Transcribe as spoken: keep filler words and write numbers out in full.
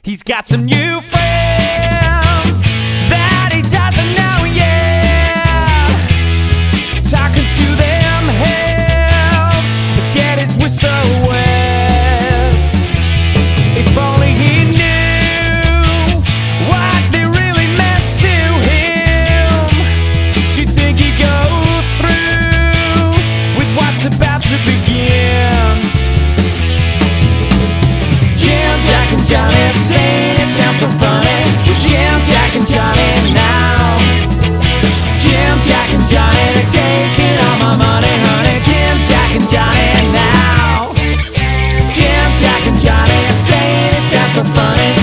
He's got some new friends that he doesn't know yet. Talking to them helps get his whistle wet. If only he knew what they really meant to him. Do you think he'd go through with what's about to begin? Jim, Jack, and Johnny saying it sounds so funny. With Jim, Jack, and Johnny now. Jim, Jack, and Johnny, they're taking all my money, honey. Jim, Jack, and Johnny now. Jim, Jack, and Johnny saying it sounds so funny.